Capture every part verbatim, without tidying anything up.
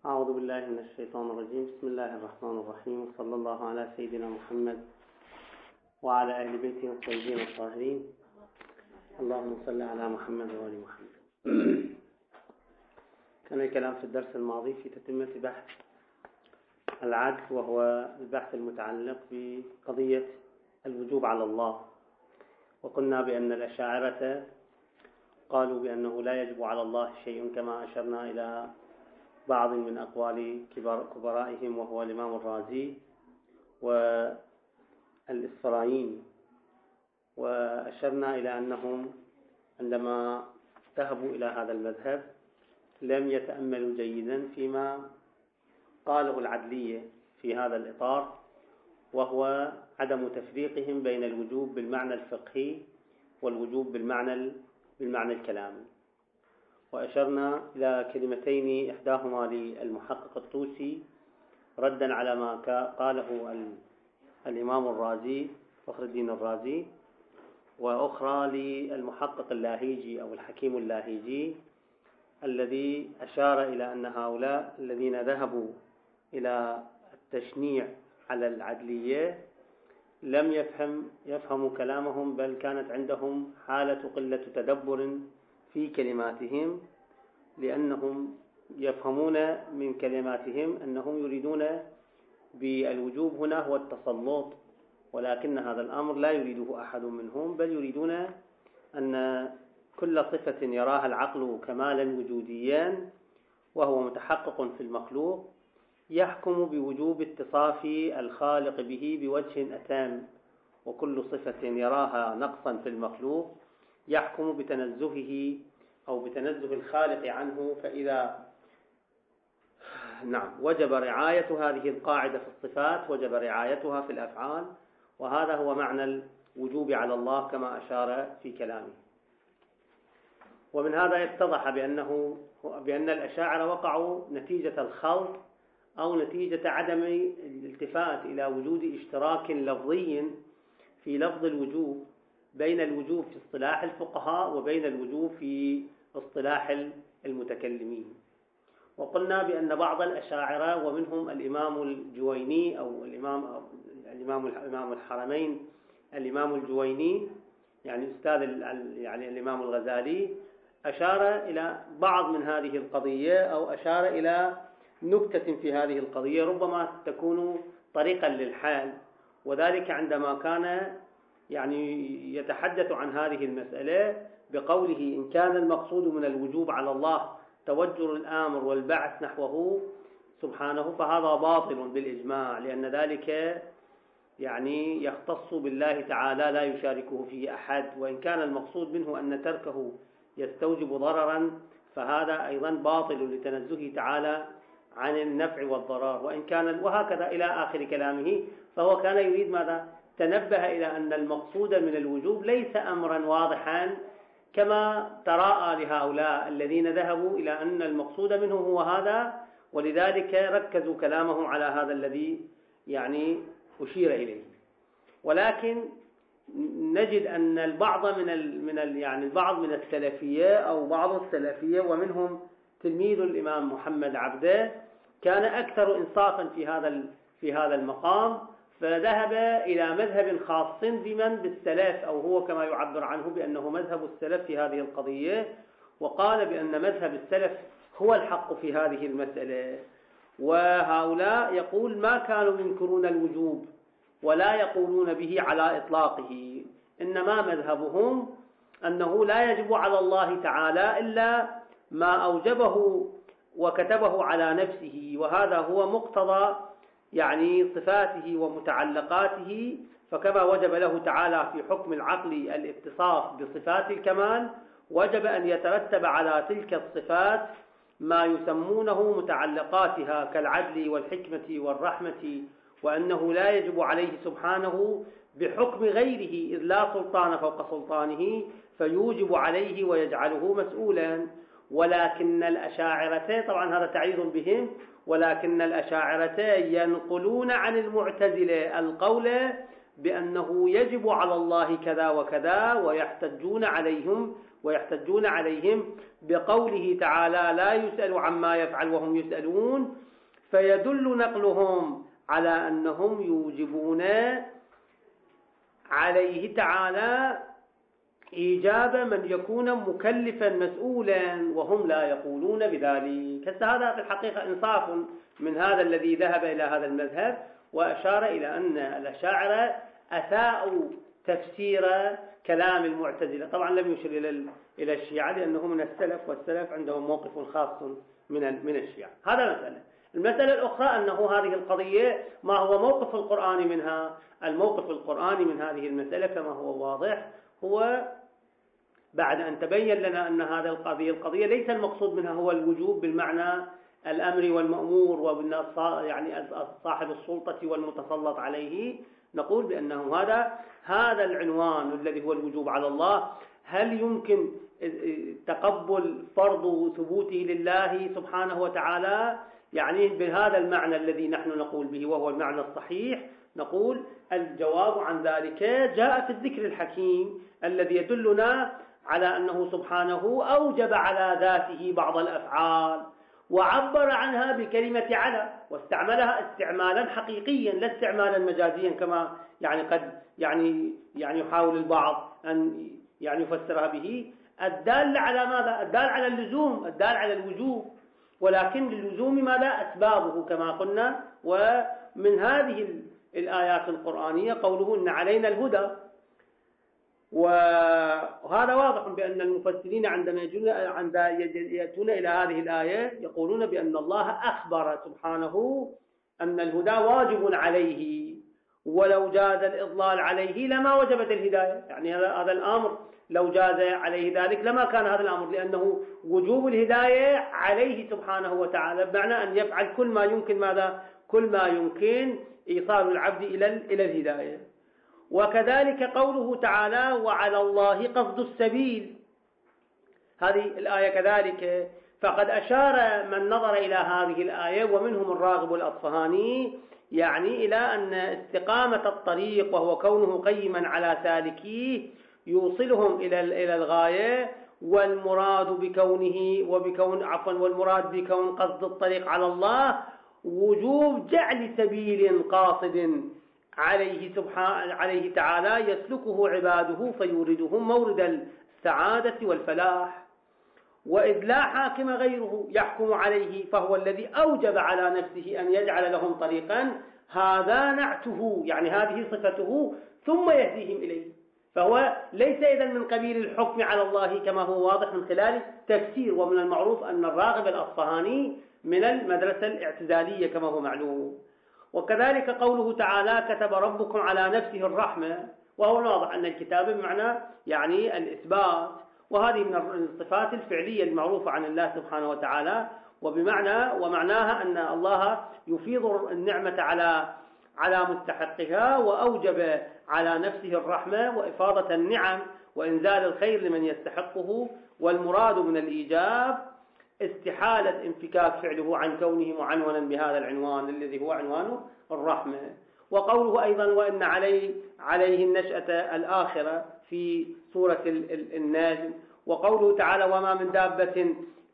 أعوذ بالله من الشيطان الرجيم. بسم الله الرحمن الرحيم، وصلى الله على سيدنا محمد وعلى أهل بيته الطيبين الطاهرين. اللهم صل على محمد وآل محمد. كان الكلام في الدرس الماضي في تتمة بحث العدل، وهو البحث المتعلق بقضية الوجوب على الله. وقلنا بأن الأشاعرة قالوا بأنه لا يجب على الله شيء، كما أشرنا إلى بعض من أقوال كبار كبرائهم، وهو الإمام الرازي والإسفرايني. وأشرنا إلى أنهم عندما ذهبوا إلى هذا المذهب لم يتأملوا جيدا فيما قاله العدلية في هذا الإطار، وهو عدم تفريقهم بين الوجوب بالمعنى الفقهي والوجوب بالمعنى بالمعنى الكلامي. وأشرنا إلى كلمتين، إحداهما للمحقق الطوسي ردا على ما قاله الإمام الرازي فخر الدين الرازي، وأخرى للمحقق اللاهيجي أو الحكيم اللاهيجي الذي أشار إلى أن هؤلاء الذين ذهبوا إلى التشنيع على العدلية لم يفهم يفهموا كلامهم، بل كانت عندهم حالة قلة تدبر في كلماتهم، لأنهم يفهمون من كلماتهم أنهم يريدون بالوجوب هنا هو التسلط، ولكن هذا الأمر لا يريده أحد منهم، بل يريدون أن كل صفة يراها العقل كمالا وجوديا وهو متحقق في المخلوق يحكم بوجوب اتصاف الخالق به بوجه أتام، وكل صفة يراها نقصا في المخلوق يحكم بتنزهه أو بتنزه الخالق عنه. فإذا نعم وجب رعاية هذه القاعدة في الصفات وجب رعايتها في الأفعال، وهذا هو معنى الوجوب على الله كما أشار في كلامه. ومن هذا يتضح بأنه بأن الأشاعرة وقعوا نتيجة الخلط أو نتيجة عدم الالتفات إلى وجود اشتراك لفظي في لفظ الوجوب بين الوجوب في اصطلاح الفقهاء وبين الوجوب في اصطلاح المتكلمين. وقلنا بأن بعض الأشاعرة ومنهم الإمام الجويني أو الإمام الإمام الإمام الحرمين الإمام الجويني، يعني أستاذ يعني الإمام الغزالي، أشار إلى بعض من هذه القضية أو أشار إلى نكتة في هذه القضية ربما تكون طريقا للحال، وذلك عندما كان يعني يتحدث عن هذه المسألة بقوله: إن كان المقصود من الوجوب على الله توجر الآمر والبعث نحوه سبحانه فهذا باطل بالإجماع، لأن ذلك يعني يختص بالله تعالى لا يشاركه فيه أحد، وإن كان المقصود منه أن تركه يستوجب ضررا فهذا أيضا باطل لتنزهه تعالى عن النفع والضرر، وإن كان وهكذا إلى آخر كلامه. فهو كان يريد ماذا؟ تنبه إلى أن المقصود من الوجوب ليس أمرا واضحا كما تراءى لهؤلاء الذين ذهبوا إلى أن المقصود منه هو هذا، ولذلك ركزوا كلامهم على هذا الذي يعني أشير إليه. ولكن نجد أن البعض من ال من ال يعني البعض من السلفية أو بعض السلفية ومنهم تلميذ الإمام محمد عبده كان أكثر إنصافا في هذا في هذا المقام، فذهب إلى مذهب خاص بمن بالسلف، أو هو كما يعبر عنه بأنه مذهب السلف في هذه القضية، وقال بأن مذهب السلف هو الحق في هذه المسألة. وهؤلاء يقول ما كانوا ينكرون الوجوب ولا يقولون به على إطلاقه، إنما مذهبهم أنه لا يجب على الله تعالى إلا ما أوجبه وكتبه على نفسه، وهذا هو مقتضى يعني صفاته ومتعلقاته. فكما وجب له تعالى في حكم العقل الاتصاف بصفات الكمال، وجب أن يترتب على تلك الصفات ما يسمونه متعلقاتها كالعدل والحكمة والرحمة، وأنه لا يجب عليه سبحانه بحكم غيره إذ لا سلطان فوق سلطانه فيوجب عليه ويجعله مسؤولا. ولكن الأشاعرة، طبعا هذا تعريض بهم، ولكن الأشاعرة ينقلون عن المعتزلة القول بأنه يجب على الله كذا وكذا، ويحتجون عليهم ويحتجون عليهم بقوله تعالى لا يسأل عما يفعل وهم يسألون، فيدل نقلهم على أنهم يوجبون عليه تعالى إيجاب من يكون مكلفا مسؤولا وهم لا يقولون بذلك. هذا في الحقيقة إنصاف من هذا الذي ذهب إلى هذا المذهب وأشار إلى أن الأشاعرة أساءوا تفسير كلام المعتزلة. طبعا لم يشر إلى إلى الشيعة لأنه من السلف، والسلف عندهم موقف خاص من من الشيعة. هذا مسألة. المسألة الأخرى أنه هذه القضية ما هو موقف القرآن منها. الموقف القرآني من هذه المسألة كما هو واضح هو بعد أن تبين لنا أن هذا القضية القضية ليس المقصود منها هو الوجوب بالمعنى الأمر والمأمور وبأن يعني صاحب السلطة والمتسلط عليه، نقول بأنه هذا هذا العنوان الذي هو الوجوب على الله. هل يمكن تقبل فرض ثبوته لله سبحانه وتعالى يعني بهذا المعنى الذي نحن نقول به وهو المعنى الصحيح؟ نقول الجواب عن ذلك جاء في الذكر الحكيم الذي يدلنا على أنه سبحانه أوجب على ذاته بعض الأفعال وعبر عنها بكلمة على، واستعملها استعمالا حقيقيا لا استعمالا مجازيا كما يعني قد يعني يعني يحاول البعض أن يعني يفسرها به، الدال على ماذا؟ الدال على اللزوم، الدال على الوجوب، ولكن للزوم ماذا؟ أسبابه كما قلنا. ومن هذه الآيات القرآنية قوله إن علينا الهدى، وهذا واضح بأن المفسرين عندما يأتون إلى هذه الآية يقولون بأن الله أخبر سبحانه أن الهدى واجب عليه، ولو جاز الإضلال عليه لما وجبت الهداية. يعني هذا الأمر لو جاز عليه ذلك لما كان هذا الأمر، لأنه وجوب الهداية عليه سبحانه وتعالى بمعنى أن يفعل كل ما يمكن ماذا؟ كل ما يمكن إيصال العبد إلى إلى الهداية. وكذلك قوله تعالى وعلى الله قصد السبيل، هذه الآية كذلك فقد أشار من نظر إلى هذه الآية ومنهم الراغب الأصفهاني يعني إلى أن استقامة الطريق وهو كونه قيما على سالكيه يوصلهم إلى إلى الغاية، والمراد بكونه وبكون عفوا والمراد بكون قصد الطريق على الله وجوب جعل سبيل قاصد عليه سبحانه عليه تعالى يسلكه عباده فيوردهم مورد السعادة والفلاح. وإذ لا حاكم غيره يحكم عليه فهو الذي أوجب على نفسه أن يجعل لهم طريقا هذا نعته يعني هذه صفته ثم يهديهم إليه. فهو ليس إذن من قبيل الحكم على الله كما هو واضح من خلال تفسير. ومن المعروف أن الراغب الأصفهاني من المدرسة الاعتزالية كما هو معلوم. وكذلك قوله تعالى كتب ربكم على نفسه الرحمة، وهو واضح أن الكتابة بمعنى يعني الإثبات، وهذه من الصفات الفعلية المعروفة عن الله سبحانه وتعالى، وبمعنى ومعناها أن الله يفيض النعمة على على مستحقها وأوجب على نفسه الرحمة وإفاضة النعم وإنزال الخير لمن يستحقه. والمراد من الإيجاب استحالة انفكاك فعله عن كونه معنونا بهذا العنوان الذي هو عنوان الرحمة. وقوله أيضا وإن عليه عليه النشأة الآخرة في سورة النجم. وقوله تعالى وما من دابة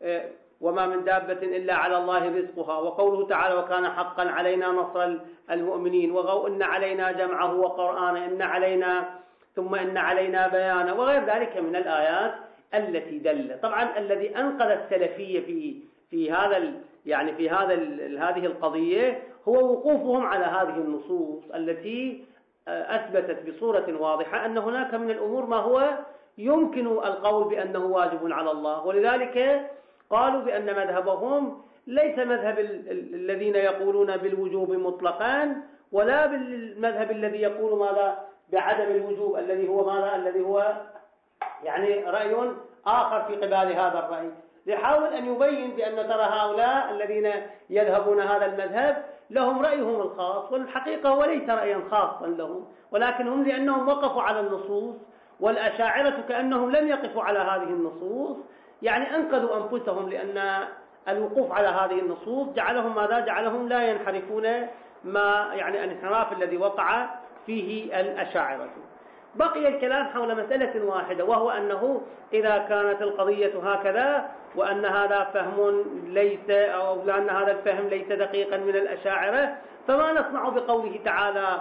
وما من دابة إلا على الله رزقها. وقوله تعالى وكان حقا علينا نصر المؤمنين. وإن علينا جمعه وقرآنه إن علينا ثم إن علينا بيانه وغير ذلك من الآيات التي دل. طبعا الذي أنقذ السلفية في في هذا يعني في هذا هذه القضية هو وقوفهم على هذه النصوص التي أثبتت بصورة واضحة أن هناك من الأمور ما هو يمكن القول بأنه واجب على الله. ولذلك قالوا بأن مذهبهم ليس مذهب الذين يقولون بالوجوب مطلقا ولا بالمذهب الذي يقول ماذا بعدم الوجوب الذي هو ماذا الذي هو يعني رأي آخر في قبال هذا الرأي. يحاول أن يبين بأن ترى هؤلاء الذين يذهبون هذا المذهب لهم رأيهم الخاص، والحقيقة هو ليس رأيا خاصا لهم، ولكن هم لأنهم وقفوا على النصوص، والأشاعرة كأنهم لم يقفوا على هذه النصوص يعني أنقذوا أنفسهم، لأن الوقوف على هذه النصوص جعلهم ماذا جعلهم لا ينحرفون ما يعني الانحراف الذي وقع فيه الأشاعرة. بقي الكلام حول مسألة واحدة، وهو أنه إذا كانت القضية هكذا وأن هذا فهم ليس أو لأن هذا الفهم ليس دقيقا من الأشاعرة، فما نصنع بقوله تعالى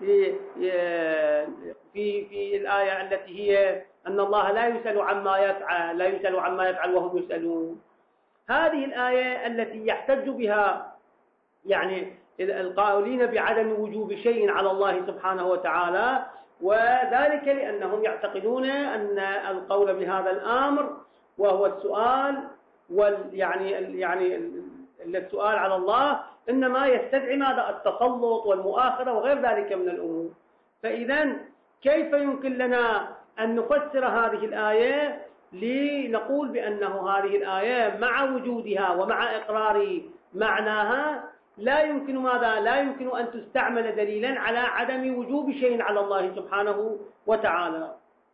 في في الآية التي هي أن الله لا يسأل عما يفعل لا يسأل عما يفعل وهم يسألون. هذه الآية التي يحتج بها يعني القائلين بعدم وجوب شيء على الله سبحانه وتعالى، وذلك لأنهم يعتقدون أن القول بهذا الأمر وهو السؤال وال يعني يعني السؤال على الله إنما يستدعي ماذا؟ التسلط والمؤاخذة وغير ذلك من الأمور. فإذا كيف يمكن لنا أن نفسر هذه الآية لنقول بأنه هذه الآية مع وجودها ومع إقرار معناها لا يمكن ماذا؟ لا يمكن أن تستعمل دليلا على عدم وجوب شيء على الله سبحانه وتعالى.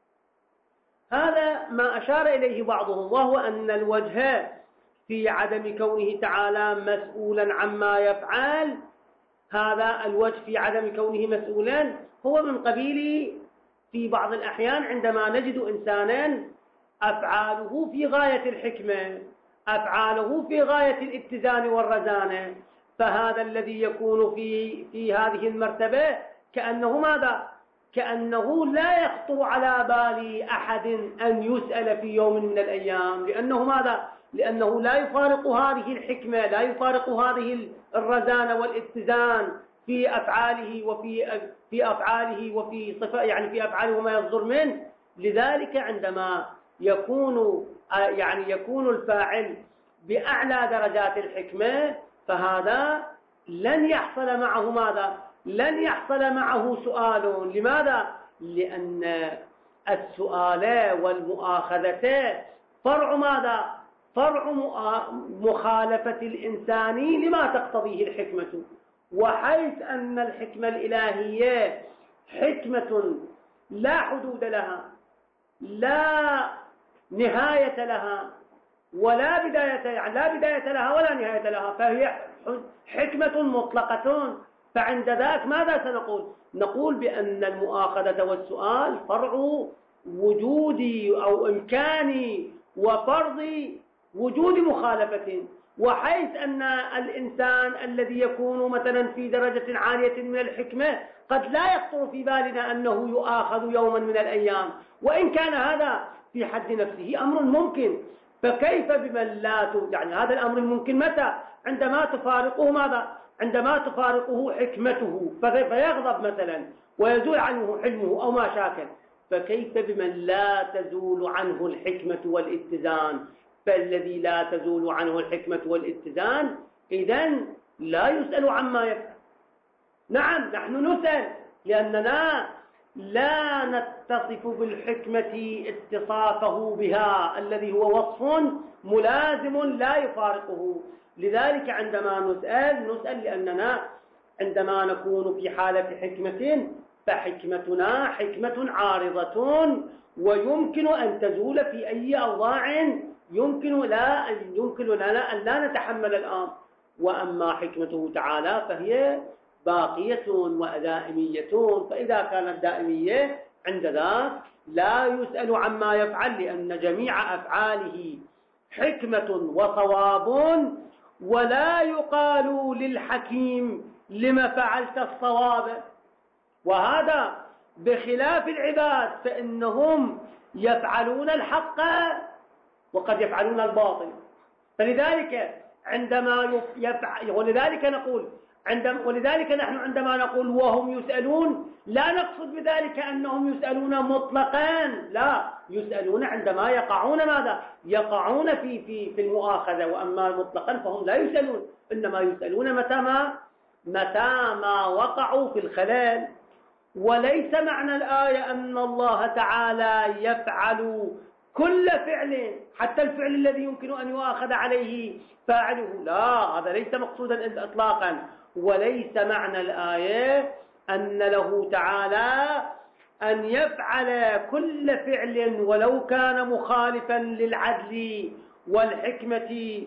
هذا ما أشار إليه بعضهم، وهو أن الوجه في عدم كونه تعالى مسؤولا عما يفعل، هذا الوجه في عدم كونه مسؤولا هو من قبيل في بعض الأحيان عندما نجد إنسانا أفعاله في غاية الحكمة، أفعاله في غاية الاتزان والرزانة، فهذا الذي يكون في في هذه المرتبة كأنه ماذا؟ كأنه لا يخطر على بال أحد أن يسأل في يوم من الأيام، لأنه ماذا؟ لأنه لا يفارق هذه الحكمة، لا يفارق هذه الرزانة والاتزان في أفعاله وفي في أفعاله وفي صفة يعني في أفعاله وما يصدر منه. لذلك عندما يكون يعني يكون الفاعل بأعلى درجات الحكمة فهذا لن يحصل معه ماذا؟ لن يحصل معه سؤال. لماذا؟ لأن السؤال والمؤاخذة فرع ماذا؟ فرع مخالفة الإنسان لما تقتضيه الحكمة، وحيث أن الحكمة الإلهية حكمة لا حدود لها، لا نهاية لها ولا بداية، يعني لا بداية لها ولا نهاية لها، فهي حكمة مطلقة. فعند ذاك ماذا سنقول؟ نقول بأن المؤاخذة والسؤال فرع وجودي أو إمكاني وفرض وجود مخالفة، وحيث أن الإنسان الذي يكون مثلا في درجة عالية من الحكمة قد لا يخطر في بالنا أنه يؤاخذ يوما من الأيام، وإن كان هذا في حد نفسه أمر ممكن، فكيف بمن لا يعني هذا الأمر ممكن متى؟ عندما تفارقه ماذا؟ عندما تفارقه حكمته فيغضب مثلا ويزول عنه حلمه أو ما شاكل، فكيف بمن لا تزول عنه الحكمة والاتزان؟ فالذي لا تزول عنه الحكمة والاتزان إذن لا يسأل عما يفعل. نعم نحن نسأل لأننا لا نتصف بالحكمة اتصافه بها الذي هو وصف ملازم لا يفارقه. لذلك عندما نسأل نسأل لأننا عندما نكون في حالة حكمة فحكمتنا حكمة عارضة ويمكن أن تزول في أي أوضاع يمكن لا يمكن لنا أن لا نتحمل الآن. وأما حكمته تعالى فهي باقية ودائمية، فإذا كانت دائمية عند ذاك لا يسأل عما يفعل، لأن جميع أفعاله حكمة وصواب، ولا يقال للحكيم لما فعلت الصواب. وهذا بخلاف العباد فإنهم يفعلون الحق وقد يفعلون الباطل. فلذلك عندما يفعل ولذلك نقول عندما ولذلك نحن عندما نقول وهم يسألون لا نقصد بذلك أنهم يسألون مطلقا، لا، يسألون عندما يقعون ماذا؟ يقعون في في في المؤاخذة. وأما مطلقا فهم لا يسألون، إنما يسألون متى ما متى ما وقعوا في الخلل. وليس معنى الآية أن الله تعالى يفعل كل فعل حتى الفعل الذي يمكن أن يؤاخذ عليه فاعله، لا، هذا ليس مقصودا إطلاقا. وليس معنى الآية أن له تعالى أن يفعل كل فعل ولو كان مخالفا للعدل والحكمة.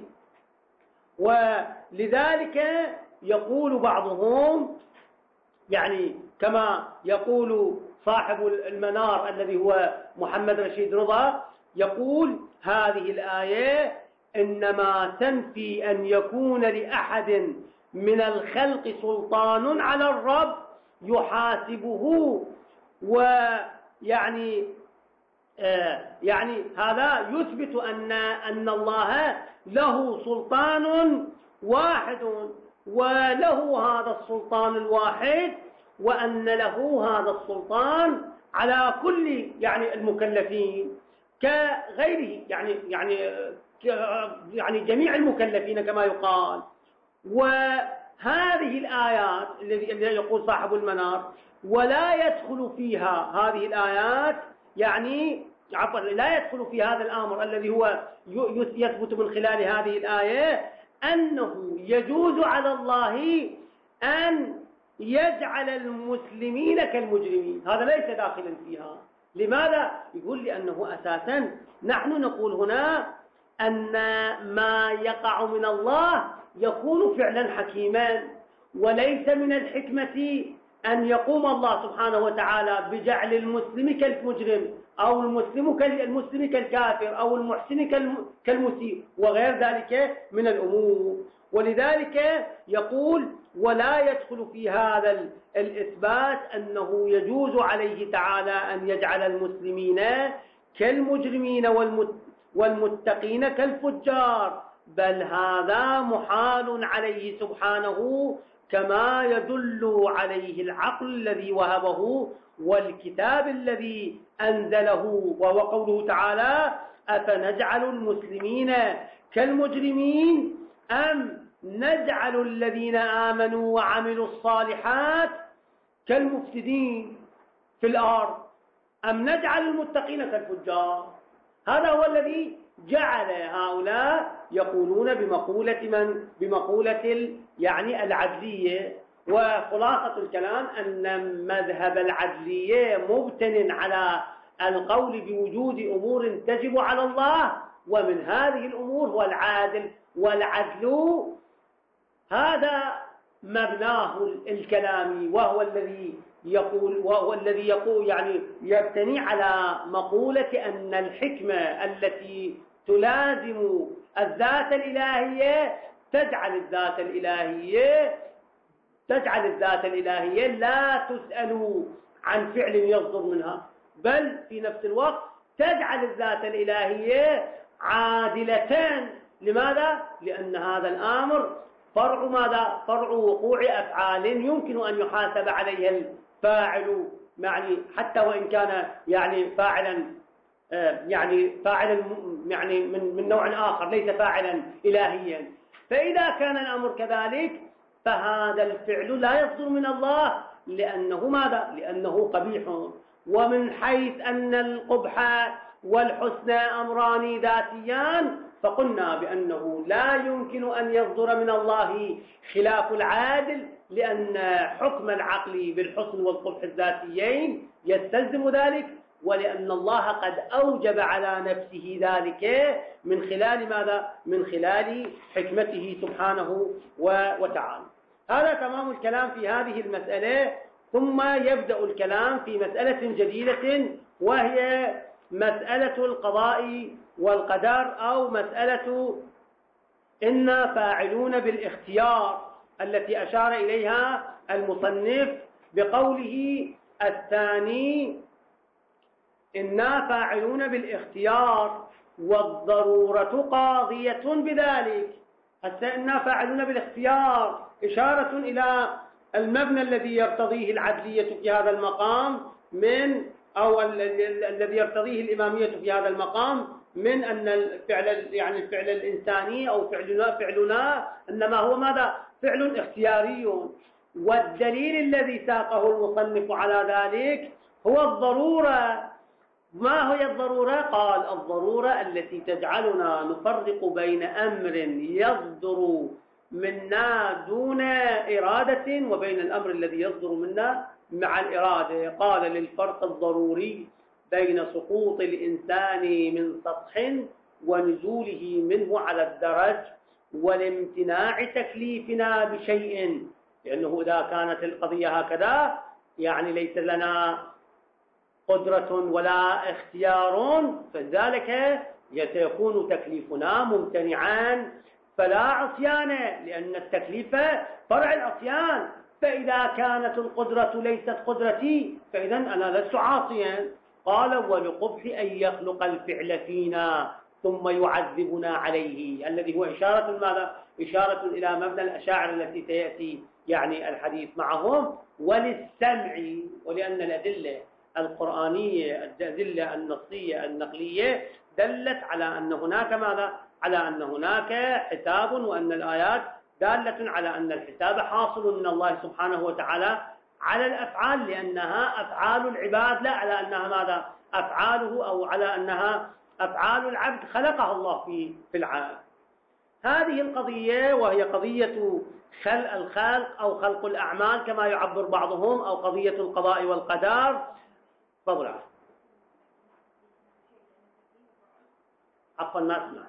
ولذلك يقول بعضهم يعني كما يقول صاحب المنار الذي هو محمد رشيد رضا يقول هذه الآية إنما تنفي أن يكون لأحد من الخلق سلطان على الرب يحاسبه، ويعني آه يعني هذا يثبت أن أن الله له سلطان واحد، وله هذا السلطان الواحد، وأن له هذا السلطان على كل يعني المكلفين كغيره، يعني يعني يعني جميع المكلفين كما يقال. وهذه الآيات الذي يقول صاحب المنار ولا يدخل فيها هذه الآيات، يعني عفوا لا يدخل في هذا الأمر الذي هو يثبت من خلال هذه الآية أنه يجوز على الله أن يجعل المسلمين كالمجرمين، هذا ليس داخلا فيها. لماذا؟ يقول لأنه أساسا نحن نقول هنا أن ما يقع من الله يكون فعلا حكيما، وليس من الحكمة أن يقوم الله سبحانه وتعالى بجعل المسلم كالمجرم، أو المسلم كالمسلم كالكافر، أو المحسن كالمسيء، وغير ذلك من الأمور. ولذلك يقول ولا يدخل في هذا الإثبات أنه يجوز عليه تعالى أن يجعل المسلمين كالمجرمين والمتقين كالفجار، بل هذا محال عليه سبحانه، كما يدل عليه العقل الذي وهبه والكتاب الذي أنزله، وهو قوله تعالى أفنجعل المسلمين كالمجرمين أم نجعل الذين آمنوا وعملوا الصالحات كالمفسدين في الأرض أم نجعل المتقين كالفجار. هذا هو الذي جعل هؤلاء يقولون بمقولة من بمقولة يعني العدلية. وخلاصة الكلام أن مذهب العدلية مبتن على القول بوجود أمور تجب على الله، ومن هذه الأمور هو العادل، والعدل هذا مبناه الكلامي، وهو الذي يقول وهو الذي يقول يعني يبتني على مقولة أن الحكمة التي تلازم الذات الإلهية تجعل الذات الإلهية تجعل الذات الإلهية لا تسأل عن فعل يصدر منها، بل في نفس الوقت تجعل الذات الإلهية عادلة. لماذا؟ لأن هذا الأمر فرع ماذا؟ فرع وقوع أفعال يمكن أن يحاسب عليها الفاعل، يعني حتى وإن كان يعني فاعلا يعني فاعلا يعني من من نوع آخر ليس فاعلا إلهيا. فإذا كان الأمر كذلك فهذا الفعل لا يصدر من الله، لأنه ماذا؟ لأنه قبيح. ومن حيث أن القبح والحسن أمران ذاتيان، فقلنا بأنه لا يمكن أن يصدر من الله خلاف العادل، لأن حكم العقل بالحسن والقبح الذاتيين يستلزم ذلك، ولأن الله قد أوجب على نفسه ذلك من خلال ماذا؟ من خلال حكمته سبحانه وتعالى. هذا تمام الكلام في هذه المسألة. ثم يبدأ الكلام في مسألة جديدة، وهي مسألة القضاء والقدر، أو مسألة إنا فاعلون بالاختيار التي أشار إليها المصنف بقوله الثاني إنا فاعلون بالاختيار والضرورة قاضية بذلك. حتى إنا فاعلون بالاختيار إشارة إلى المبنى الذي يرتضيه العدلية في هذا المقام من أو الذي يرتضيه الإمامية في هذا المقام من أن الفعل يعني الفعل الإنساني أو فعلنا فعلنا إنما هو ماذا؟ فعل اختياري. والدليل الذي ساقه المصنف على ذلك هو الضرورة. ما هي الضرورة؟ قال الضرورة التي تجعلنا نفرق بين أمر يصدر منا دون إرادة وبين الأمر الذي يصدر منا مع الإرادة. قال للفرق الضروري بين سقوط الإنسان من سطح ونزوله منه على الدرج والامتناع تكليفنا بشيء، لأنه إذا كانت القضية هكذا يعني ليس لنا قدرة ولا اختيار، فذلك سيكون تكليفنا ممتنعا فلا عصيان، لأن التكليف فرع العصيان. فإذا كانت القدرة ليست قدرتي فإذا أنا لست عاصيا. قال ولقبح أن يخلق الفعل فينا ثم يعذبنا عليه، الذي هو إشارة ماذا؟ إشارة إلى مبنى الأشاعرة التي سيأتي يعني الحديث معهم. وللسمع، ولأن الأدلة القرآنية الأدلة النصية النقلية دلت على أن هناك ماذا؟ على أن هناك حساب، وأن الآيات دالة على أن الحساب حاصل من الله سبحانه وتعالى على الأفعال، لأنها أفعال العباد، لا على أنها ماذا؟ أفعاله، أو على أنها أفعال العبد خلقها الله في في العالم. هذه القضية وهي قضية خلق الخلق أو خلق الأعمال كما يعبر بعضهم، أو قضية القضاء والقدر. تفضل. عفوا ما اسمع.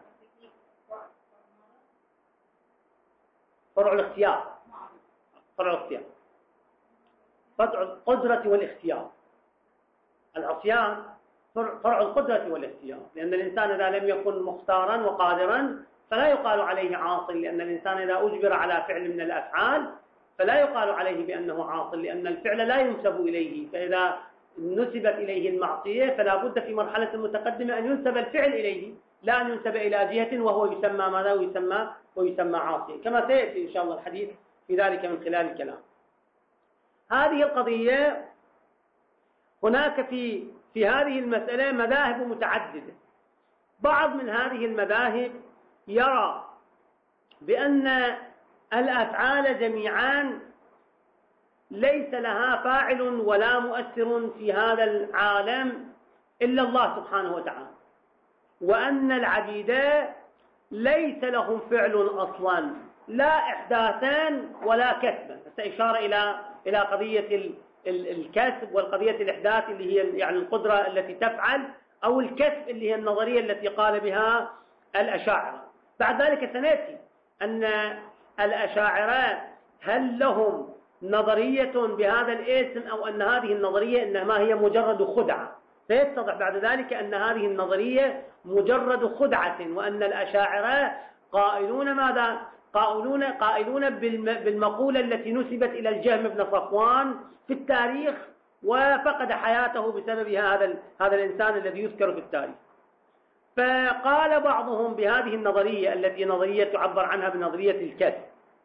فرع الاختيار، فرع الاختيار، فرع القدرة والاختيار. العصيان فرع القدرة والاختيار، لأن الإنسان إذا لم يكن مختارا وقادرا فلا يقال عليه عاصي، لأن الإنسان إذا أجبر على فعل من الأفعال فلا يقال عليه بأنه عاصي، لأن الفعل لا ينسب إليه. فإذا نسبت إليه المعصية فلا بد في مرحلة متقدمة أن ينسب الفعل إليه، لا أن ينسب إلى جهة وهو يسمى ماذا؟ ويسمى ويسمى عاصيا، كما سيأتي إن شاء الله الحديث في ذلك من خلال الكلام. هذه القضية هناك في في هذه المسألة مذاهب متعددة. بعض من هذه المذاهب يرى بأن الأفعال جميعا ليس لها فاعل ولا مؤثر في هذا العالم إلا الله سبحانه وتعالى، وأن العبيد ليس لهم فعل أصلا، لا إحداثا ولا كسبا. سأشار إلى إلى قضية الكسب والقضية الإحداث اللي هي يعني القدرة التي تفعل، أو الكسب اللي هي النظرية التي قال بها الأشاعرة. بعد ذلك سنأتي أن الأشاعرة هل لهم نظرية بهذا الاسم، أو أن هذه النظرية إنما هي مجرد خدعة. سيتضح بعد ذلك أن هذه النظرية مجرد خدعة، وأن الأشاعرة قائلون ماذا؟ قائلون قائلون بالمقولة التي نسبت إلى الجهم بن صفوان في التاريخ، وفقد حياته بسببها هذا هذا الإنسان الذي يذكر في التاريخ. فقال بعضهم بهذه النظرية التي نظرية تعبر عنها بنظرية الكسب.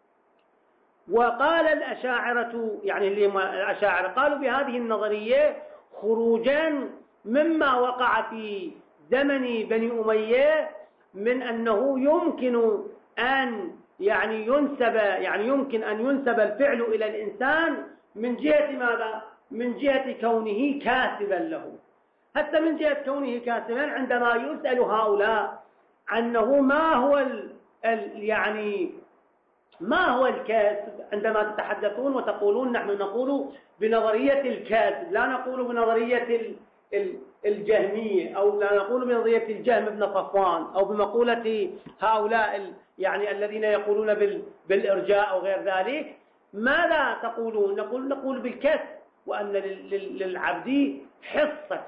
وقال الأشاعرة، يعني اللي الأشاعرة قالوا بهذه النظرية خروجا مما وقع في زمن بني أمية من أنه يمكن أن يعني ينسب يعني يمكن أن ينسب الفعل إلى الإنسان من جهة ماذا؟ من جهة كونه كاسبا له. حتى من جهة كونه كاسبا عندما يسأل هؤلاء عنه ما هو ال ال يعني ما هو الكاسب، عندما تتحدثون وتقولون نحن نقول بنظرية الكاسب، لا نقول بنظرية الجهمية، أو لا نقول بنظرية الجهم بن صفوان، أو بمقولة هؤلاء يعني الذين يقولون بالإرجاء أو غير ذلك. ماذا تقولون؟ نقول نقول بالكسب، وأن للعبد حصة.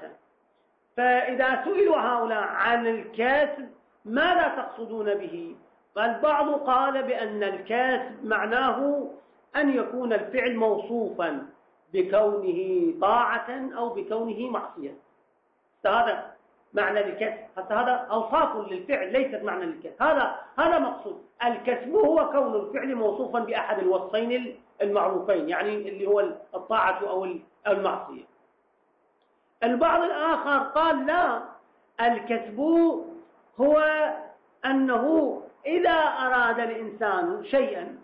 فإذا سئلوا هؤلاء عن الكسب ماذا تقصدون به؟ فالبعض قال بأن الكسب معناه أن يكون الفعل موصوفا بكونه طاعة أو بكونه معصية. هذا معنى الكسب، حتى هذا أوصاف للفعل ليست معنى الكسب. هذا هذا مقصود. الكسب هو كون الفعل موصوفا بأحد الوصفين المعروفين، يعني اللي هو الطاعة أو المعصية. البعض الآخر قال لا، الكسب هو أنه إذا أراد الإنسان شيئا،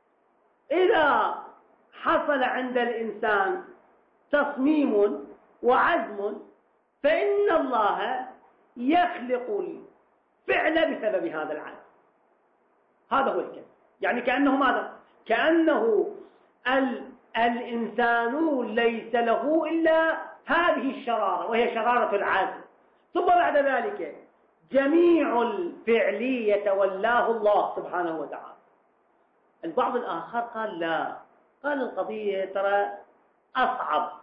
إذا حصل عند الإنسان تصميم وعزم، فإن الله يخلق الفعل بسبب هذا العزم. هذا هو الكسب. يعني كأنه ماذا؟ كأنه ال الإنسان ليس له إلا هذه الشرارة، وهي شرارة العزم. ثم بعد ذلك جميع الفعل يتولاه الله سبحانه وتعالى. البعض الآخر قال لا، قال القضية ترى أصعب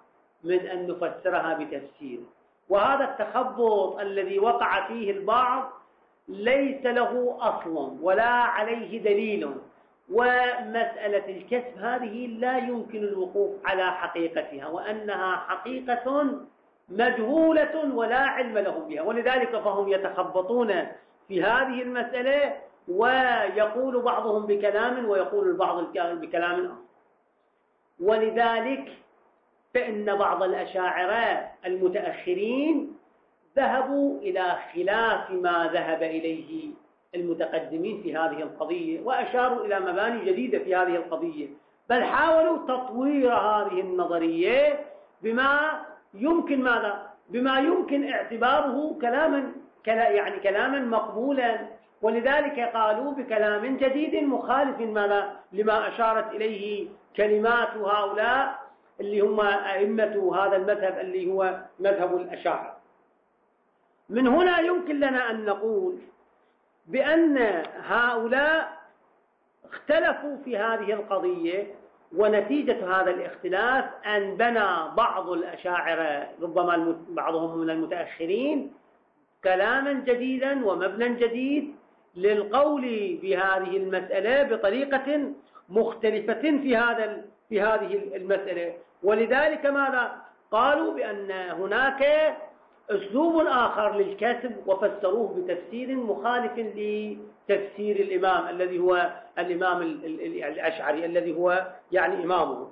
من أن نفسرها بتفسير. وهذا التخبط الذي وقع فيه البعض ليس له أصل ولا عليه دليل، ومسألة الكسب هذه لا يمكن الوقوف على حقيقتها، وأنها حقيقة مجهولة ولا علم لهم بها، ولذلك فهم يتخبطون في هذه المسألة، ويقول بعضهم بكلام ويقول البعض بكلام آخر. ولذلك فإن بعض الأشاعرة المتأخرين ذهبوا إلى خلاف ما ذهب إليه المتقدمين في هذه القضية، وأشاروا إلى مباني جديدة في هذه القضية، بل حاولوا تطوير هذه النظرية بما يمكن ماذا؟ بما يمكن اعتباره كلاما يعني كلاما مقبولا. ولذلك قالوا بكلام جديد مخالف ماذا؟ لما أشارت إليه كلمات هؤلاء اللي هم أئمة هذا المذهب اللي هو مذهب الأشاعرة. من هنا يمكن لنا أن نقول بأن هؤلاء اختلفوا في هذه القضية، ونتيجة هذا الاختلاف أن بنى بعض الأشاعرة ربما بعضهم من المتأخرين كلاما جديدا ومبنى جديد للقول بهذه المسألة بطريقة مختلفة في هذا في هذه المسألة. ولذلك ماذا قالوا؟ بأن هناك أسلوب آخر للكسب، وفسروه بتفسير مخالف لتفسير الإمام الذي هو الإمام الأشعري الذي هو يعني إمامه.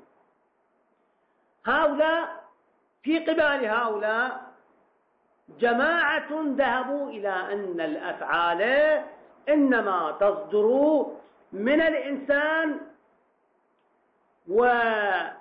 هؤلاء في قبال هؤلاء جماعة ذهبوا إلى أن الأفعال إنما تصدر من الإنسان وتصدر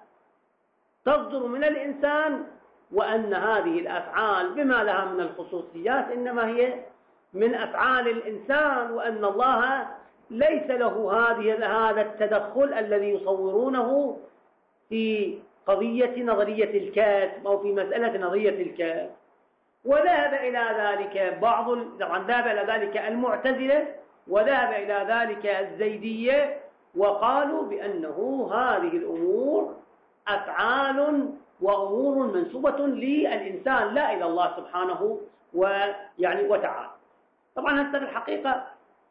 من الإنسان وأن هذه الأفعال بما لها من الخصوصيات إنما هي من أفعال الإنسان، وأن الله ليس له هذه هذا التدخل الذي يصورونه في قضية نظرية الكسب أو في مسألة نظرية الكسب. وذهب إلى ذلك بعض طبعا ذهب إلى ذلك المعتزلة، وذهب إلى ذلك الزيدية، وقالوا بأنه هذه الأمور أفعال وأمور منسوبة للإنسان لا إلى الله سبحانه ويعني وتعالى. طبعا هسه في الحقيقة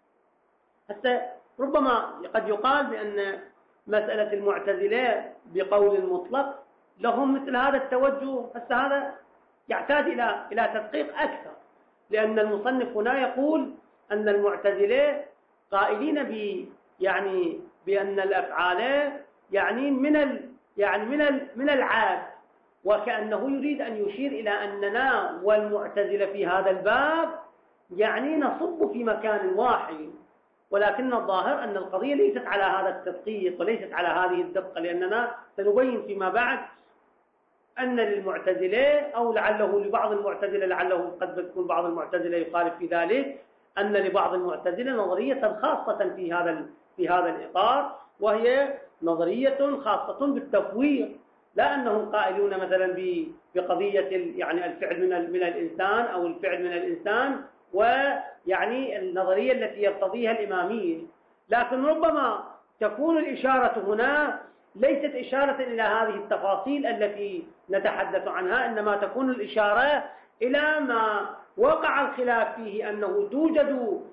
هسه ربما قد يقال بأن مسألة المعتزلة بقول مطلق لهم مثل هذا التوجه، هسه هذا يحتاج إلى إلى تدقيق أكثر، لأن المصنف هنا يقول أن المعتزلة قائلين ب يعني بأن الأفعال يعني من ال يعني من ال من العاد، وكأنه يريد أن يشير إلى أننا والمعتزلة في هذا الباب يعني نصب في مكان واحد، ولكن الظاهر أن القضية ليست على هذا التدقيق وليست على هذه الدقة، لأننا سنبين فيما بعد أن للمعتزلة أو لعله لبعض المعتزلة لعله قد يكون بعض المعتزلة يخالف في ذلك، أن لبعض المعتزلة نظرية خاصة في هذا في هذا الإطار، وهي نظرية خاصة بالتفويض، لا أنهم قائلون مثلا بقضية يعني الفعل من من الإنسان أو الفعل من الإنسان ويعني النظرية التي يرتضيها الإمامية، لكن ربما تكون الإشارة هنا ليست إشارة إلى هذه التفاصيل التي نتحدث عنها، إنما تكون الإشارة إلى ما وقع الخلاف فيه، أنه توجد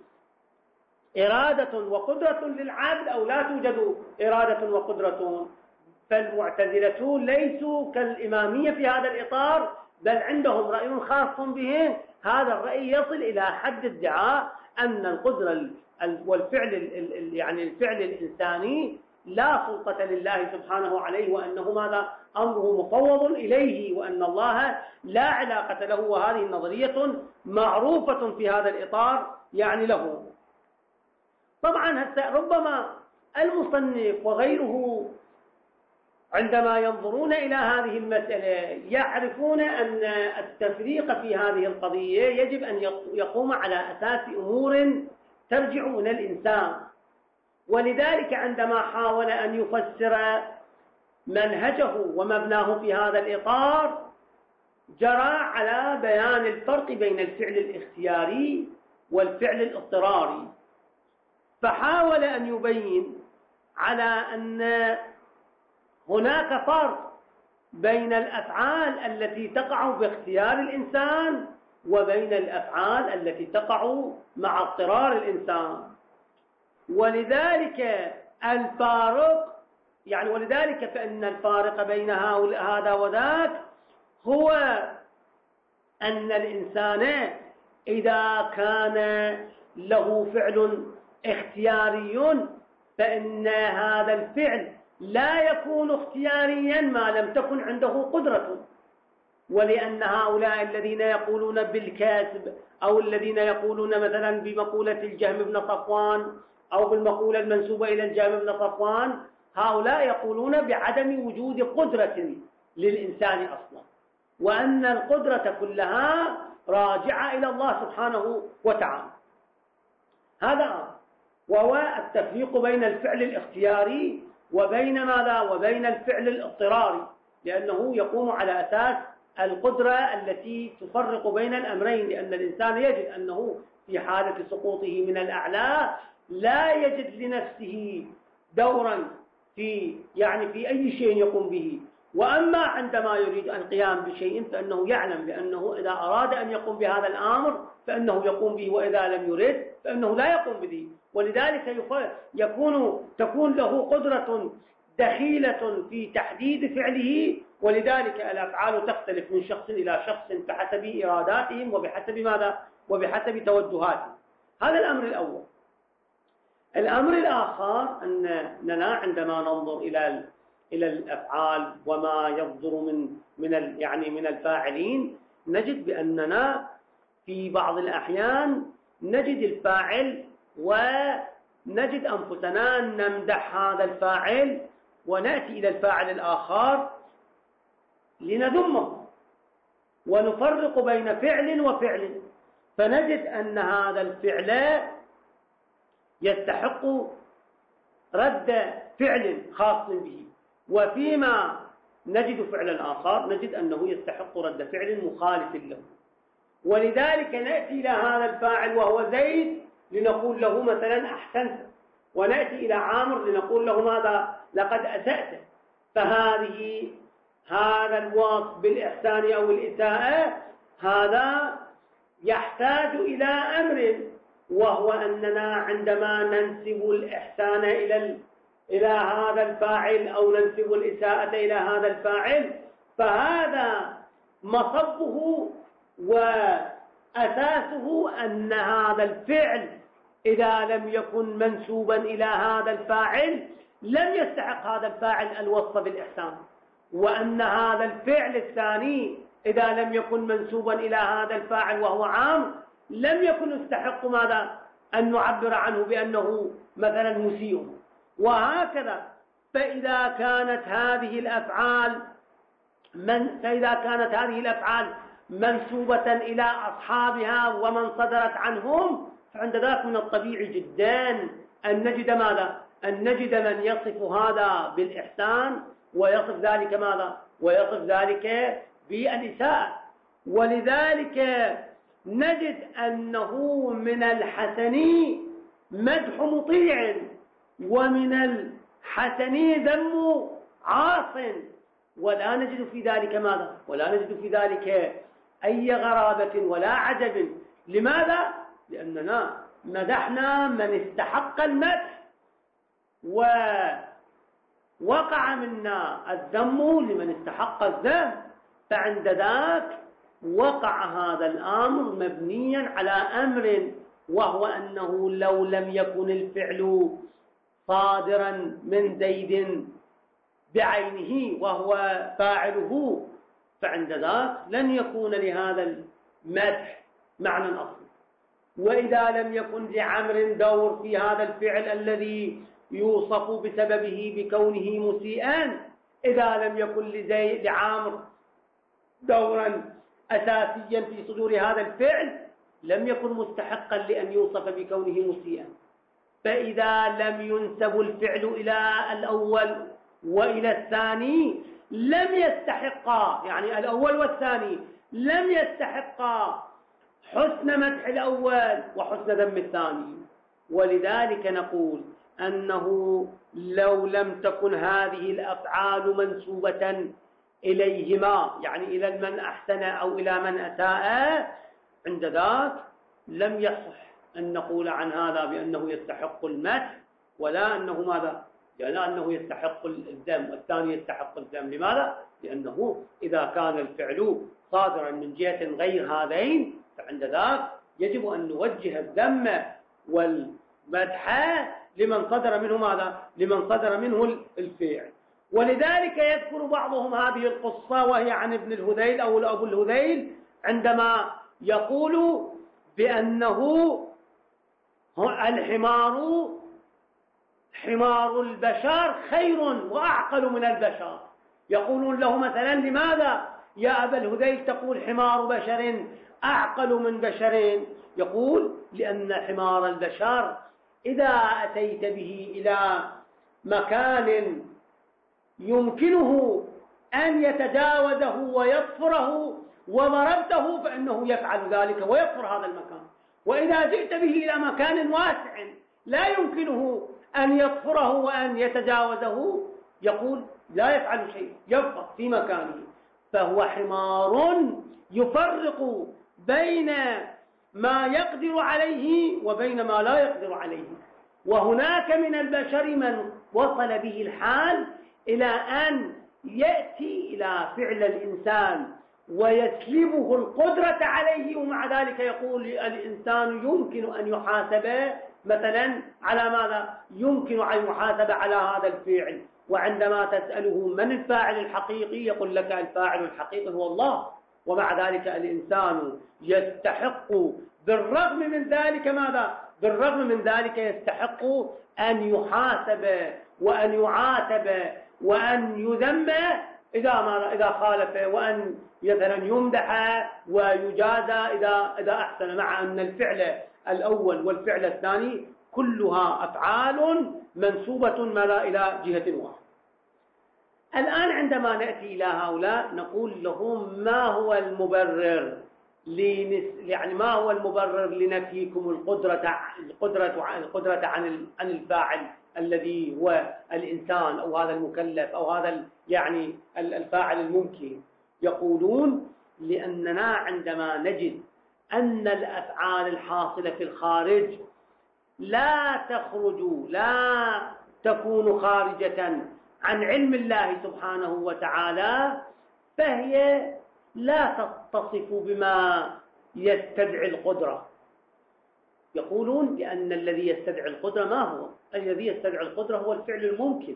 إرادة وقدرة للعبد أو لا توجد إرادة وقدرة. فالمعتزلة ليسوا كالإمامية في هذا الإطار، بل عندهم رأي خاص به، هذا الرأي يصل إلى حد ادعاء أن القدرة والفعل يعني الفعل الإنساني لا سلطة لله سبحانه عليه، وأنه ماذا أمره مفوض إليه، وأن الله لا علاقة له، وهذه النظرية معروفة في هذا الإطار يعني له. طبعا هسه ربما المصنف وغيره عندما ينظرون إلى هذه المسألة يعرفون أن التفريق في هذه القضية يجب أن يقوم على أساس أمور ترجع من الإنسان، ولذلك عندما حاول أن يفسر منهجه ومبناه في هذا الإطار جرى على بيان الفرق بين الفعل الاختياري والفعل الاضطراري، فحاول أن يبين على أن هناك فرق بين الأفعال التي تقع باختيار الإنسان وبين الأفعال التي تقع مع اضطرار الإنسان. ولذلك الفارق يعني ولذلك فإن الفارق بين هذا وذاك هو أن الإنسان إذا كان له فعل اختياري فإن هذا الفعل لا يكون اختياريا ما لم تكن عنده قدرة. ولأن هؤلاء الذين يقولون بالكسب أو الذين يقولون مثلا بمقولة الجهم بن صفوان أو بالمقولة المنسوبة إلى الجهم بن صفوان، هؤلاء يقولون بعدم وجود قدرة للإنسان أصلا، وأن القدرة كلها راجعة إلى الله سبحانه وتعالى. هذا وهو التفريق بين الفعل الاختياري وبين ماذا وبين الفعل الاضطراري، لأنه يقوم على أساس القدرة التي تفرق بين الأمرين، لأن الإنسان يجد أنه في حالة سقوطه من الأعلى لا يجد لنفسه دورا في يعني في أي شيء يقوم به، وأما عندما يريد القيام بشيء فإنه يعلم بأنه إذا أراد أن يقوم بهذا الأمر فإنه يقوم به، وإذا لم يرد فإنه لا يقوم به. ولذلك يكون تكون له قدرة دخيلة في تحديد فعله، ولذلك الأفعال تختلف من شخص إلى شخص بحسب إراداتهم وبحسب ماذا وبحسب توجهاتهم. هذا الأمر الأول. الأمر الآخر أننا عندما ننظر إلى إلى الأفعال وما يصدر من من يعني من الفاعلين نجد بأننا في بعض الأحيان نجد الفاعل ونجد أنفسنا نمدح هذا الفاعل، ونأتي إلى الفاعل الآخر لنذمه ونفرق بين فعل وفعل، فنجد أن هذا الفعل يستحق رد فعل خاص به، وفيما نجد فعلا آخر نجد أنه يستحق رد فعل مخالف له. ولذلك نأتي إلى هذا الفاعل وهو زيد لنقول له مثلا أحسنت، ونأتي إلى عامر لنقول له ماذا لقد أسأت. فهذه هذا الوصف بالإحسان أو الإساءة هذا يحتاج إلى أمر، وهو أننا عندما ننسب الإحسان إلى إلى هذا الفاعل أو ننسب الإساءة إلى هذا الفاعل فهذا مصبه وأساسه أن هذا الفعل إذا لم يكن منسوبا إلى هذا الفاعل لم يستحق هذا الفاعل الوصف بالإحسان، وأن هذا الفعل الثاني إذا لم يكن منسوبا إلى هذا الفاعل وهو عام لم يكن يستحق ماذا أن نعبر عنه بأنه مثلا مسيء. وهكذا فإذا كانت هذه الأفعال من فإذا كانت هذه الأفعال منسوبة إلى أصحابها ومن صدرت عنهم فعند ذلك من الطبيعي جدا أن نجد ماذا أن نجد من يصف هذا بالإحسان ويصف ذلك ماذا ويصف ذلك بالإساءة. ولذلك نجد أنه من الحسن مدح مطيع ومن الحسن ذم عاص، ولا نجد في ذلك ماذا ولا نجد في ذلك أي غرابة ولا عجب. لماذا؟ لأننا مدحنا من استحق المدح ووقع منا الذم لمن استحق الذم، فعند ذاك وقع هذا الأمر مبنيا على أمر، وهو أنه لو لم يكن الفعل صادرا من زيد بعينه وهو فاعله فعند ذاك لن يكون لهذا المدح معنى أصلي. وإذا لم يكن لعمر دور في هذا الفعل الذي يوصف بسببه بكونه مسيئا، إذا لم يكن لزي لعامر دورا أساسيا في صدور هذا الفعل لم يكن مستحقا لأن يوصف بكونه مسيئا. فإذا لم ينسب الفعل إلى الأول وإلى الثاني لم يستحقا، يعني الأول والثاني لم يستحقا حسن مدح الأول وحسن ذم الثاني. ولذلك نقول أنه لو لم تكن هذه الأفعال منسوبة إليهما، يعني إلى من أحسن أو إلى من أساء، عند ذاك لم يصح أن نقول عن هذا بأنه يستحق المدح، ولا أنه ماذا؟ لا أنه يستحق الذم، والثاني يستحق الذم. لماذا؟ لأنه إذا كان الفعل صادرا من جهة غير هذين، فعند ذاك يجب أن نوجه الذم والمدح لمن صدر منه ماذا؟ لمن صدر منه الفعل. ولذلك يذكر بعضهم هذه القصة، وهي عن ابن الهذيل أو أبو الهذيل، عندما يقول بأنه الحمار حمار البشر خير وأعقل من البشر. يقولون له مثلا: لماذا يا أبا الهذيل تقول حمار بشر أعقل من بشر؟ يقول: لأن حمار البشر إذا أتيت به إلى مكان يمكنه أن يتجاوزه ويطفره وضربته فإنه يفعل ذلك ويطفر هذا المكان. وإذا جئت به إلى مكان واسع لا يمكنه أن يطفره وأن يتجاوزه، يقول لا يفعل شيء، يبقى في مكانه. فهو حمار يفرق بين ما يقدر عليه وبين ما لا يقدر عليه. وهناك من البشر من وصل به الحال إلى أن يأتي إلى فعل الإنسان ويسلبه القدرة عليه، ومع ذلك يقول الإنسان يمكن أن يحاسب مثلا على ماذا؟ يمكن أن يحاسب على هذا الفعل. وعندما تسأله من الفاعل الحقيقي يقول لك الفاعل الحقيقي هو الله. ومع ذلك الإنسان يستحق بالرغم من ذلك ماذا؟ بالرغم من ذلك يستحق أن يحاسب وأن يعاتب وأن يذم إذا ما إذا خالف، وأن مثلا يمدح ويجازى إذا إذا أحسن، مع أن الفعل الأول والفعل الثاني كلها أفعال منسوبة ماذا؟ إلى جهة واحدة. الآن عندما نأتي إلى هؤلاء نقول لهم: ما هو المبرر لنس... يعني ما هو المبرر لنفيكم القدرة القدرة القدرة عن عن الفاعل الذي هو الإنسان أو هذا المكلف أو هذا يعني الفاعل الممكن؟ يقولون: لأننا عندما نجد أن الأفعال الحاصلة في الخارج لا تخرج لا تكون خارجة عن علم الله سبحانه وتعالى، فهي لا تتصف بما يستدعي القدرة. يقولون: لأن الذي يستدعي القدرة ما هو؟ الذي يستدعي القدرة هو الفعل الممكن،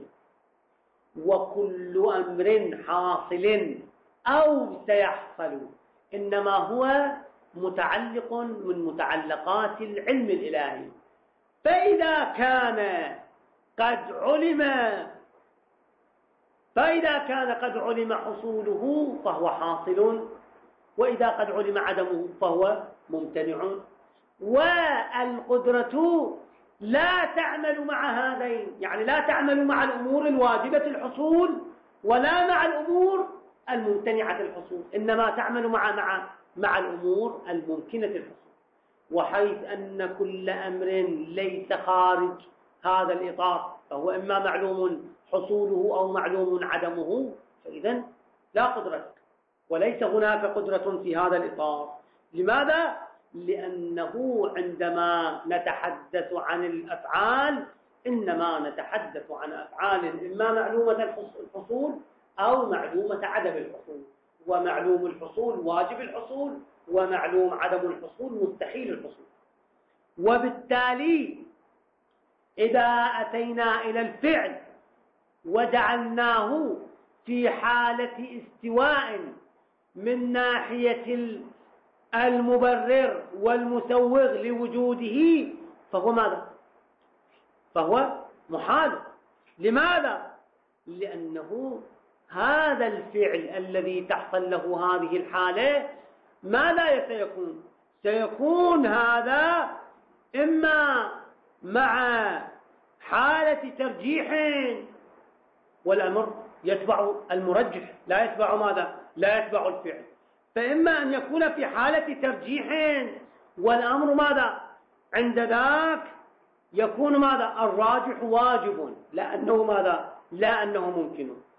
وكل أمر حاصل أو سيحصل إنما هو متعلق من متعلقات العلم الإلهي. فإذا كان قد علم فإذا كان قد علم حصوله فهو حاصل، وإذا قد علم عدمه فهو ممتنع. والقدرة لا تعمل مع هذين، يعني لا تعمل مع الأمور الواجبة الحصول ولا مع الأمور الممتنعة الحصول، إنما تعمل مع مع مع الأمور الممكنة الحصول. وحيث أن كل أمر ليس خارج هذا الإطار فهو إما معلوم حصوله أو معلوم عدمه، فإذا لا قدرة، وليس هناك قدرة في هذا الإطار. لماذا؟ لأنه عندما نتحدث عن الأفعال إنما نتحدث عن أفعال إما معلومة الحصول أو معلومة عدم الحصول، ومعلوم الحصول واجب الحصول، ومعلوم عدم الحصول مستحيل الحصول. وبالتالي إذا أتينا إلى الفعل وجعلناه في حالة استواء من ناحية المبرر والمسوغ لوجوده فهو ماذا؟ فهو محال. لماذا؟ لأنه هذا الفعل الذي تحصل له هذه الحالة ماذا سيكون؟ سيكون هذا إما مع حالة ترجيح، والأمر يتبع المرجح لا يتبع ماذا؟ لا يتبع الفعل. فإما أن يكون في حالة ترجيح والأمر ماذا؟ عند ذاك يكون ماذا؟ الراجح واجب لأنه ماذا؟ لا أنه ممكن.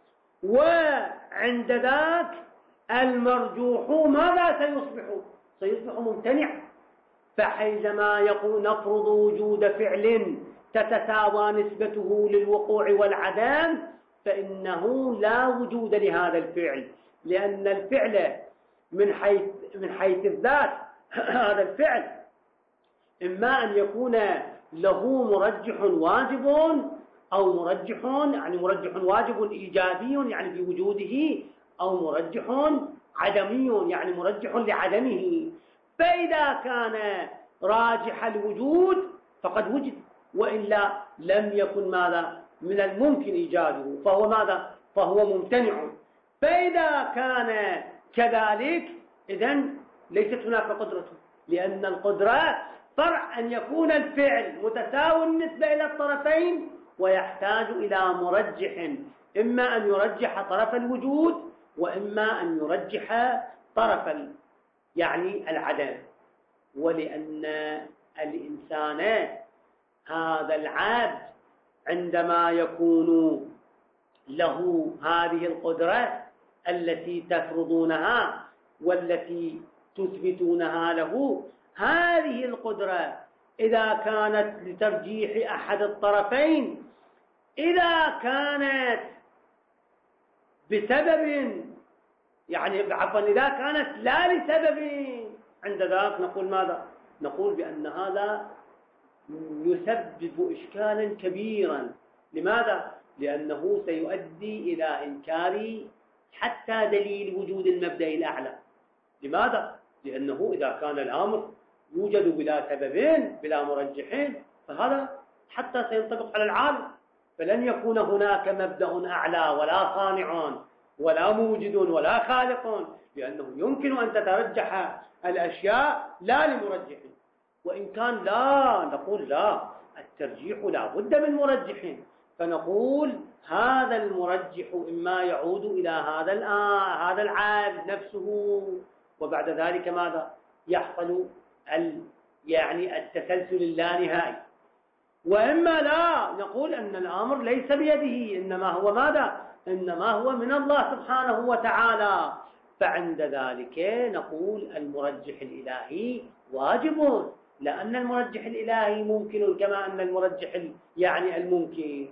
وعند ذاك المرجوح ماذا سيصبح؟ سيصبح ممتنع. فحينما يقول نفرض وجود فعل تتساوى نسبته للوقوع والعدم، فإنه لا وجود لهذا الفعل، لأن الفعل من حيث من حيث الذات هذا الفعل إما أن يكون له مرجح واجب أو مرجح يعني مرجح واجب إيجابي يعني بوجوده، أو مرجح عدمي يعني مرجح لعدمه. فإذا كان راجح الوجود فقد وجد، وإلا لم يكن ماذا من الممكن إيجاده، فهو ماذا؟ فهو ممتنع. فإذا كان كذلك إذن ليست هناك قدرة، لأن القدرة فرع أن يكون الفعل متساوي النسبة إلى الطرفين ويحتاج إلى مرجح، إما أن يرجح طرف الوجود وإما أن يرجح طرف يعني العدم. ولأن الإنسان هذا العبد عندما يكون له هذه القدرة التي تفرضونها والتي تثبتونها له، هذه القدرة إذا كانت لترجيح أحد الطرفين، إذا كانت بسبب يعني عفوا إذا كانت لا لسبب، عند ذاك نقول ماذا؟ نقول بأن هذا يسبب إشكالا كبيرا. لماذا؟ لأنه سيؤدي إلى إنكار حتى دليل وجود المبدأ الأعلى. لماذا؟ لأنه إذا كان الأمر يوجد بلا سببين بلا مرجحين فهذا حتى سينطبق على العالم، فلن يكون هناك مبدأ أعلى ولا صانع ولا موجد ولا خالق، لأنه يمكن أن تترجح الأشياء لا لمرجح. وإن كان لا، نقول لا، الترجيح لا بد من مرجح، فنقول هذا المرجح إما يعود إلى هذا هذا العابد نفسه، وبعد ذلك ماذا يحصل يعني التسلسل اللانهائي، وإما لا، نقول أن الأمر ليس بيده، إنما هو ماذا؟ إنما هو من الله سبحانه وتعالى. فعند ذلك نقول المرجح الإلهي واجب، لأن المرجح الإلهي ممكن كما أن المرجح يعني الممكن.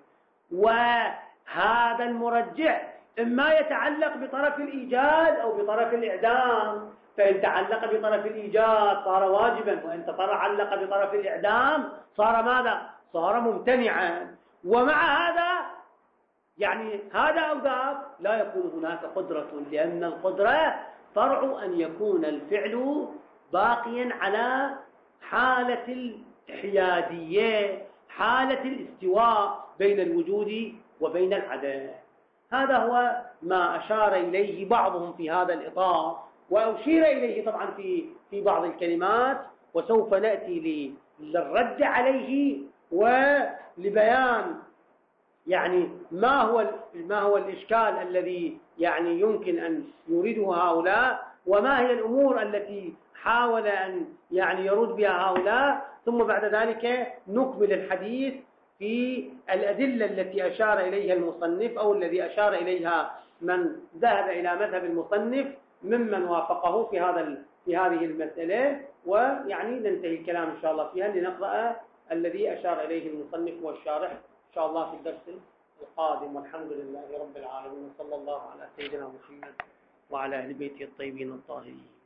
وهذا المرجح إما يتعلق بطرف الإيجاد أو بطرف الإعدام، فإن تعلق بطرف الإيجاد صار واجبا، وإن تعلق بطرف الإعدام صار ماذا؟ صار ممتنعا. ومع هذا يعني هذا أو ذاك لا يكون هناك قدرة، لأن القدرة فرع أن يكون الفعل باقيا على حالة الحيادية، حالة الاستواء بين الوجود وبين العدم. هذا هو ما أشار إليه بعضهم في هذا الإطار، وأشير إليه طبعا في في بعض الكلمات، وسوف نأتي للرد عليه ولبيان يعني ما هو ما هو الإشكال الذي يعني يمكن أن يريده هؤلاء، وما هي الأمور التي حاول أن يعني يرد بها هؤلاء. ثم بعد ذلك نكمل الحديث في الأدلة التي أشار إليها المصنف أو الذي أشار إليها من ذهب إلى مذهب المصنف ممن وافقه في هذا في هذه المسألة، ويعني ننتهي الكلام إن شاء الله فيها لنقرأ الذي أشار إليه المصنف والشارح إن شاء الله في الدرس القادم. والحمد لله رب العالمين، وصلى الله على سيدنا محمد وعلى أهل بيته الطيبين الطاهرين.